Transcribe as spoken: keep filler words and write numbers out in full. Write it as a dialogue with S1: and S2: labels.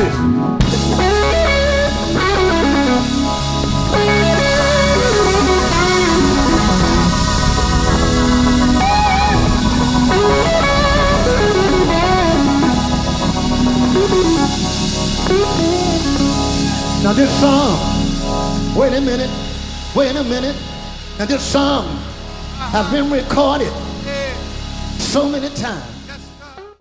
S1: this. Now this song, wait a minute, wait a minute. Now this song has been recorded so many times.